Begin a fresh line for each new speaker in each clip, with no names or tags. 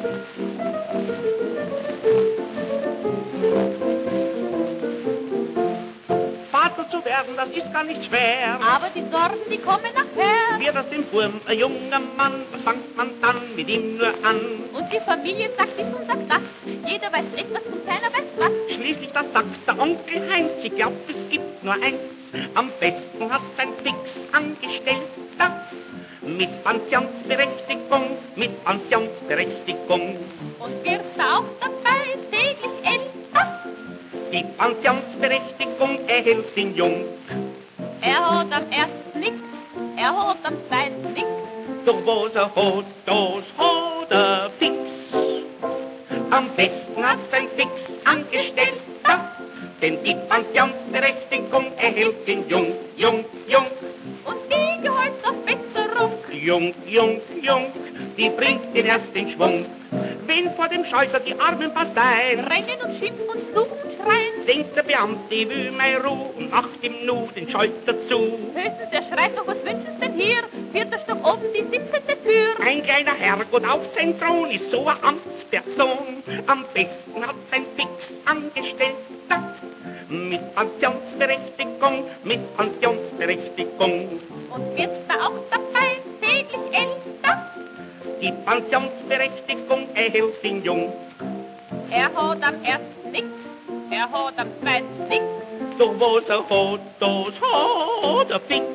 Vater zu werden, das ist gar nicht schwer.
Aber die Sorgen, die kommen nachher.
Wird aus dem Wurm ein junger Mann, was fängt man dann mit ihm nur an?
Und die Familie sagt dies und sagt das. Jeder weiß etwas und keiner weiß was.
Schließlich, das sagt der Onkel Heinz, ich glaub, es gibt nur eins. Am besten hat ein Fix-Angestellter mit Pensionsberechtigung, mit Pensionsberechtigung.
Und wird er auch dabei täglich älter.
Die Pensionsberechtigung erhält ihn jung.
Er hat am ersten nix, er hat am zweiten nix.
Doch was er hat, das hat er fix. Am besten hat ein Fix-Angestellter, denn die Pensionsberechtigung erhält ihn jung, jung, jung.
Und die Gehaltsaufbesserung,
Jung, jung, jung, die bringt ihn erst in Schwung. Wenn vor dem Schalter die armen Parteien
rennen und schimpfen und fluchen und schreien,
denkt der Beamte, ich will meine Ruhe und macht ihm nur den Schalter zu.
höchstens er schreit noch, was wünschen Sie denn hier? 4. Stock oben, die 17. Tür.
Ein kleiner Herrgott auf sein Thron ist so eine Amtsperson. Am besten hat ein Fix-Angestellter mit Pensionsberechtigung, mit Pensionsberechtigung.
Und wird er auch dabei täglich älter.
Die Pensionsberechtigung erhält ihn jung.
Er hat am ersten nix, er hat am zweiten nix.
Doch was er hat, das hat er fix.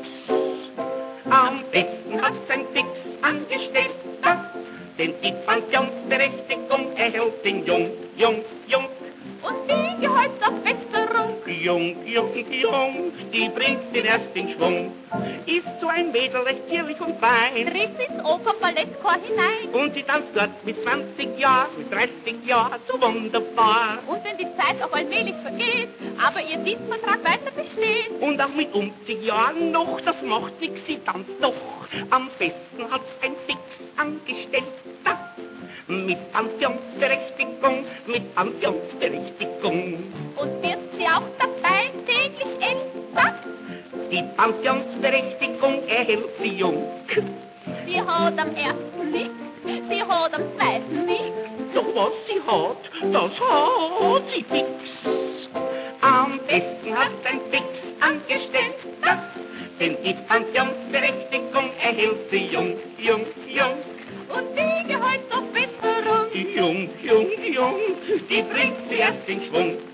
Am besten hat ein Fix-Angestellter, denn die Pensionsberechtigung erhält ihn jung, jung, jung.
Und die Gehaltsaufbesserung,
Jung, jung, jung, die bringt ihn erst in Schwung. Ist so ein Mädel recht zierlich und fein
tritt ins Opernballettchor hinein.
und sie tanzt dort mit 20 Jahren, mit 30 Jahren so wunderbar.
Und wenn die Zeit auch allmählich vergeht, aber ihr Dienstvertrag weiter besteht,
Und auch mit 50 Jahren noch, das macht nix, sie tanzt doch. Am besten hat ein Fix-Angestellter mit Pensionsberechtigung, mit Pensionsberechtigung.
und wird sie auch dabei täglich älter.
Die Pensionsberechtigung erhält sie jung.
Sie hat am ersten nix, sie hat am zweiten nix.
Doch was sie hat, das hat sie fix. Am besten hat ein Fix-Angestellter, denn die Pensionsberechtigung erhält sie jung, jung, jung.
Und die Gehaltsaufbesserung,
Jung, jung, jung, die bringt sie erst in Schwung.